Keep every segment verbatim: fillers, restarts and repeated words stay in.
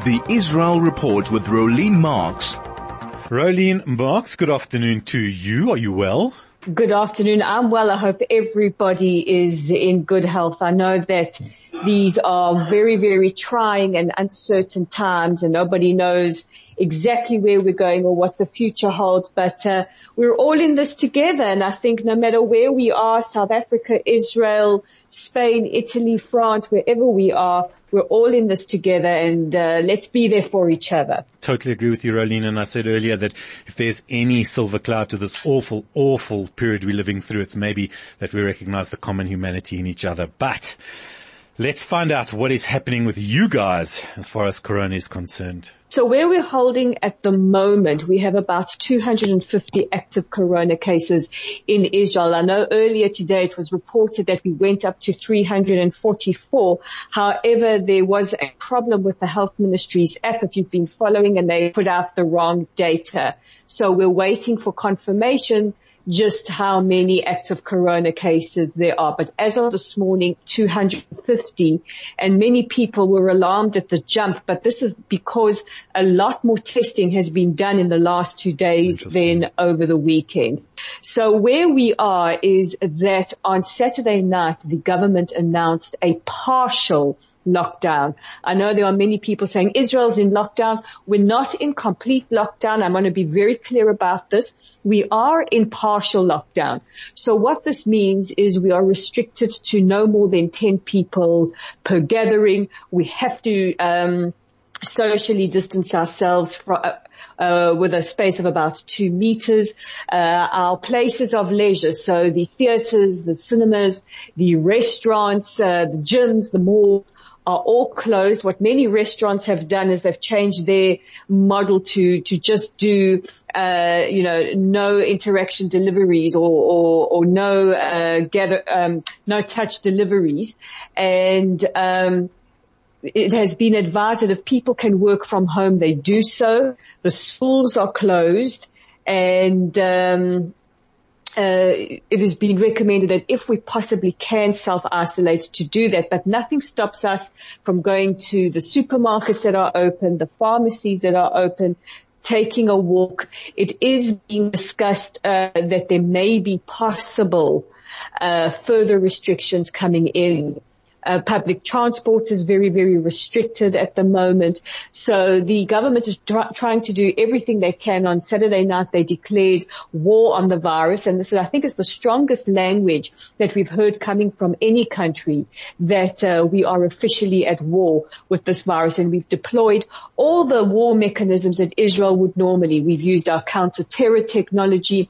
The Israel Report with Rolene Marks. Rolene Marks, good afternoon to you. Are you well? Good afternoon. I'm well. I hope everybody is in good health. I know that these are very, very trying and uncertain times, and nobody knows exactly where we're going or what the future holds, but uh, we're all in this together. And I think no matter where we are, South Africa, Israel, Spain, Italy, France, wherever we are, we're all in this together, and uh, let's be there for each other. Totally agree with you, Rolene. And I said earlier that if there's any silver cloud to this awful, awful period we're living through, it's maybe that we recognize the common humanity in each other. But let's find out what is happening with you guys as far as Corona is concerned. So where we're holding at the moment, we have about two hundred fifty active Corona cases in Israel. I know earlier today it was reported that we went up to three hundred forty-four. However, there was a problem with the Health Ministry's app, if you've been following, and they put out the wrong data. So we're waiting for confirmation just how many active Corona cases there are. But as of this morning, two hundred fifty, and many people were alarmed at the jump, but this is because a lot more testing has been done in the last two days than over the weekend. So where we are is that on Saturday night, the government announced a partial lockdown. I know there are many people saying Israel's in lockdown. We're not in complete lockdown. I'm going to be very clear about this. We are in partial lockdown. So what this means is we are restricted to no more than ten people per gathering. We have to um socially distance ourselves from uh, uh, with a space of about two meters. Uh, our places of leisure, so the theaters, the cinemas, the restaurants, uh, the gyms, the malls, are all closed. What many restaurants have done is they've changed their model to, to just do, uh, you know, no interaction deliveries or, or, or no, uh, gather, um, no touch deliveries. And, um, it has been advised that if people can work from home, they do so. The schools are closed, and, um, Uh, it has been recommended that if we possibly can self-isolate to do that, but nothing stops us from going to the supermarkets that are open, the pharmacies that are open, taking a walk. It is being discussed uh, that there may be possible uh, further restrictions coming in. Uh, public transport is very, very restricted at the moment. So the government is tr- trying to do everything they can. On Saturday night, they declared war on the virus. And this, is, I think, is the strongest language that we've heard coming from any country, that uh, we are officially at war with this virus. And we've deployed all the war mechanisms that Israel would normally. We've used our counter-terror technology,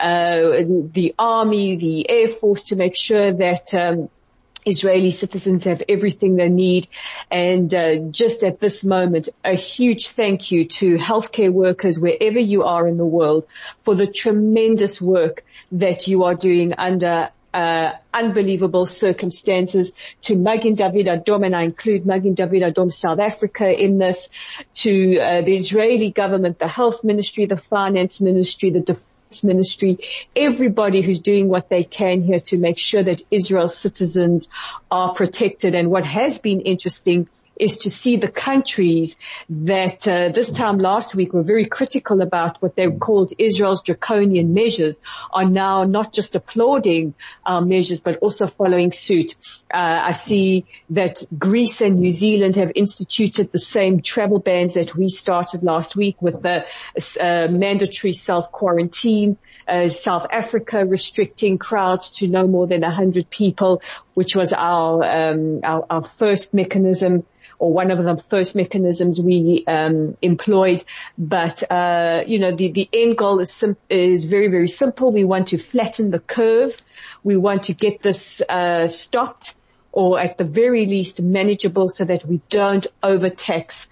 uh, the army, the air force, to make sure that um Israeli citizens have everything they need. And uh, just at this moment, a huge thank you to healthcare workers wherever you are in the world for the tremendous work that you are doing under uh unbelievable circumstances. To Magen David Adom, and I include Magen David Adom South Africa in this, to uh, the Israeli government, the health ministry, the finance ministry, the defense ministry, everybody who's doing what they can here to make sure that Israel's citizens are protected. And what has been interesting is to see the countries that uh, this time last week were very critical about what they called Israel's draconian measures are now not just applauding our measures but also following suit. Uh, I see that Greece and New Zealand have instituted the same travel bans that we started last week with the uh, mandatory self-quarantine. Uh, South Africa restricting crowds to no more than one hundred people, which was our, um, our, our first mechanism, or one of the first mechanisms we um, employed. But, uh, you know, the, the end goal is, sim- is very, very simple. We want to flatten the curve. We want to get this uh, stopped, or at the very least manageable, so that we don't overtax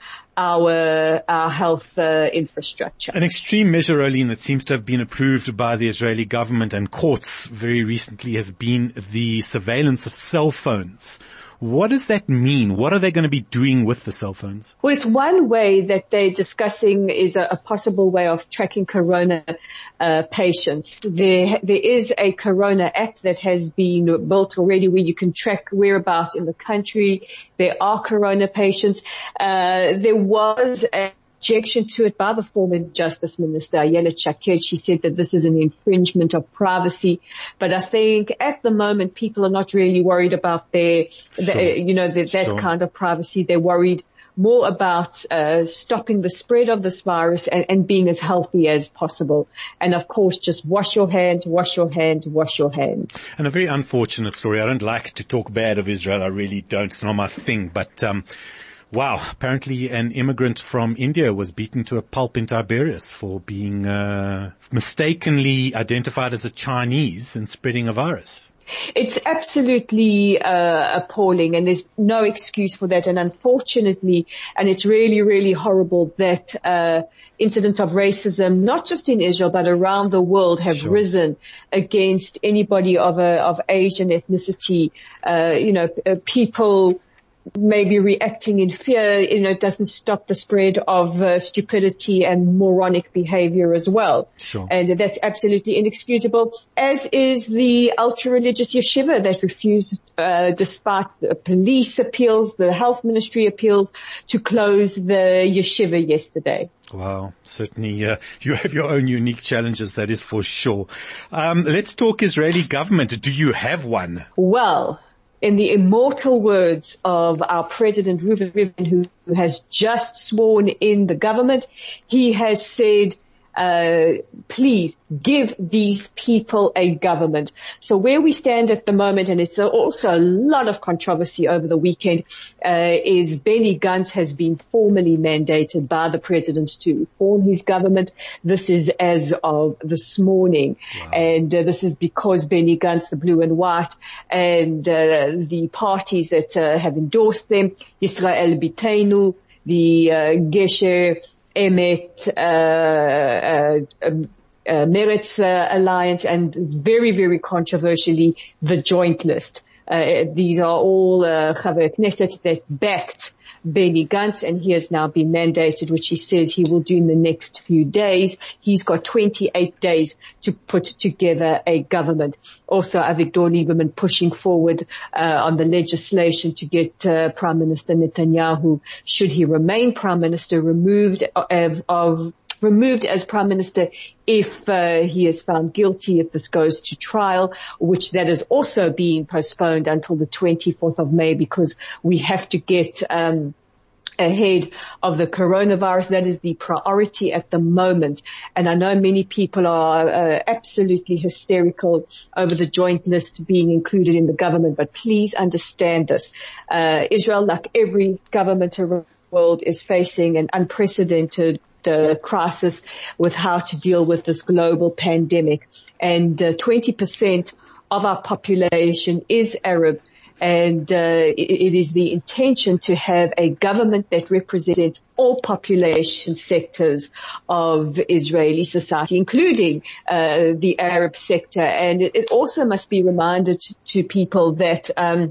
our our health uh, infrastructure. An extreme measure, Rolene, that seems to have been approved by the Israeli government and courts very recently has been the surveillance of cell phones What does that mean? What are they going to be doing with the cell phones? Well, it's one way that they're discussing is a, a possible way of tracking corona uh, patients. There, there is a corona app that has been built already where you can track whereabouts in the country there are corona patients. Uh, there was a objection to it by the former Justice Minister, Ayelet Shaked. She said that this is an infringement of privacy. But I think at the moment people are not really worried about their, sure. the, you know, the, that sure. kind of privacy. They're worried more about uh, stopping the spread of this virus and, and being as healthy as possible. And of course, just wash your hands, wash your hands, wash your hands. And a very unfortunate story. I don't like to talk bad of Israel. I really don't. It's not my thing. But um wow, apparently an immigrant from India was beaten to a pulp in Tiberias for being uh, mistakenly identified as a Chinese and spreading a virus. It's absolutely uh, appalling, and there's no excuse for that. And unfortunately, and it's really, really horrible that uh incidents of racism, not just in Israel but around the world, have sure. risen against anybody of a of Asian ethnicity. Uh, you know, uh, people maybe reacting in fear, you know, doesn't stop the spread of uh, stupidity and moronic behavior as well. Sure. And that's absolutely inexcusable, as is the ultra-religious yeshiva that refused, uh, despite the police appeals, the health ministry appeals, to close the yeshiva yesterday. Wow, certainly uh, you have your own unique challenges, that is for sure. Um, let's talk Israeli government. Do you have one? Well, in the immortal words of our President Reuven Rivlin, who, who has just sworn in the government, he has said, uh, please give these people a government. So where we stand at the moment, and it's also a lot of controversy over the weekend, uh, is Benny Gantz has been formally mandated by the president to form his government. This is as of this morning. Wow. And uh, this is because Benny Gantz, the blue and white, and uh, the parties that uh, have endorsed them, Yisrael Biteinu, the uh, Gesher Emet, uh, uh, uh, uh, Meretz uh, alliance, and very, very controversially, the joint list. Uh, these are all uh, Chaver Knesset that backed Benny Gantz, and he has now been mandated, which he says he will do in the next few days. He's got twenty-eight days to put together a government. Also, Avigdor Lieberman pushing forward uh, on the legislation to get uh, Prime Minister Netanyahu, should he remain Prime Minister, removed of, of removed as Prime Minister if uh, he is found guilty, if this goes to trial, which that is also being postponed until the twenty-fourth of May, because we have to get um ahead of the coronavirus. That is the priority at the moment. And I know many people are uh, absolutely hysterical over the joint list being included in the government, but please understand this. Uh, Israel, like every government around the world, is facing an unprecedented Uh, crisis with how to deal with this global pandemic. And uh, twenty percent of our population is Arab, and uh, it, it is the intention to have a government that represents all population sectors of Israeli society, including uh, the Arab sector. And it, it also must be reminded to, to people that um,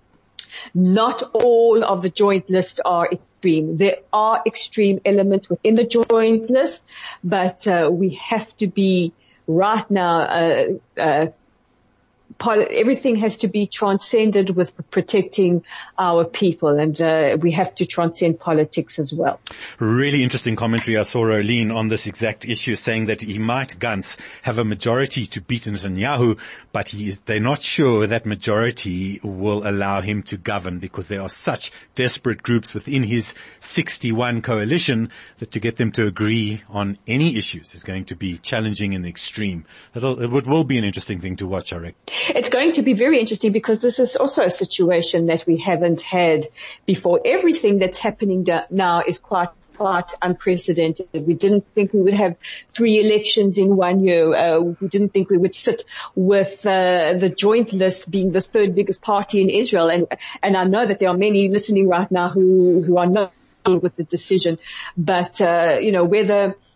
not all of the joint list are extreme. There are extreme elements within the joint list, but uh, we have to be right now, uh, uh, everything has to be transcended with protecting our people, and uh, we have to transcend politics as well. Really interesting commentary. I saw Rolene on this exact issue saying that he might, Gantz, have a majority to beat Netanyahu, but he is, they're not sure that majority will allow him to govern, because there are such desperate groups within his sixty-one coalition that to get them to agree on any issues is going to be challenging in the extreme. It'll, it will be an interesting thing to watch, I reckon. It's going to be very interesting, because this is also a situation that we haven't had before. Everything that's happening now is quite quite unprecedented. We didn't think we would have three elections in one year. Uh, we didn't think we would sit with uh, the joint list being the third biggest party in Israel. And and I know that there are many listening right now who who are not with the decision. But uh, you know, whether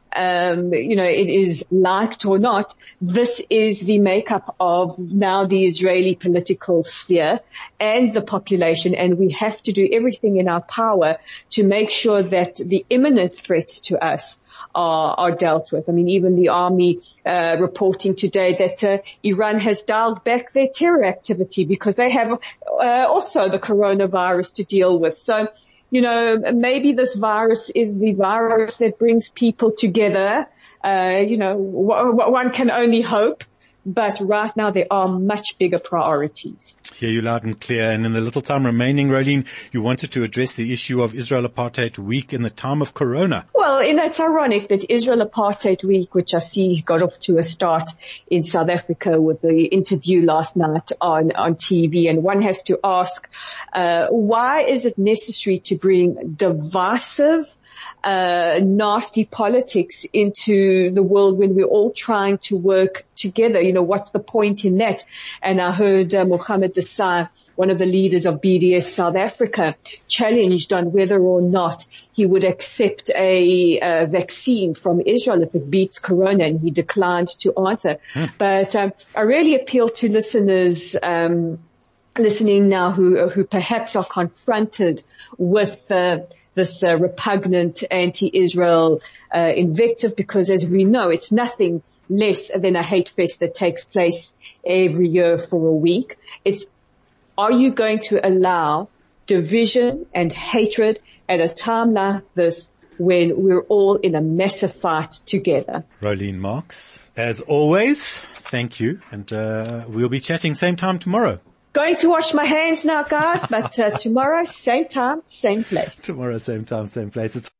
um, you know, it is liked or not, this is the makeup of now the Israeli political sphere and the population, and we have to do everything in our power to make sure that the imminent threats to us are, are dealt with. I mean, even the army uh, reporting today that uh, Iran has dialed back their terror activity because they have uh, also the coronavirus to deal with. So, you know, maybe this virus is the virus that brings people together. Uh, you know, w- w- one can only hope. But right now there are much bigger priorities. Hear you loud and clear. And in the little time remaining, Roelien, you wanted to address the issue of Israel Apartheid Week in the time of Corona. Well, you know, it's ironic that Israel Apartheid Week, which I see got off to a start in South Africa with the interview last night on, on T V. And one has to ask, uh, why is it necessary to bring divisive Uh, nasty politics into the world when we're all trying to work together? You know, what's the point in that? And I heard uh, Mohammed Desai, one of the leaders of B D S South Africa, challenged on whether or not he would accept a, a vaccine from Israel if it beats Corona, and he declined to answer. Hmm. But um, I really appeal to listeners um, listening now who who perhaps are confronted with uh, this uh, repugnant anti-Israel uh, invective, because as we know, it's nothing less than a hate fest that takes place every year for a week. It's, are you going to allow division and hatred at a time like this when we're all in a massive fight together? Roelien Marks, as always, thank you. And uh, we'll be chatting same time tomorrow. Going to wash my hands now, guys, but uh, tomorrow, same time, same place. Tomorrow, same time, same place. It's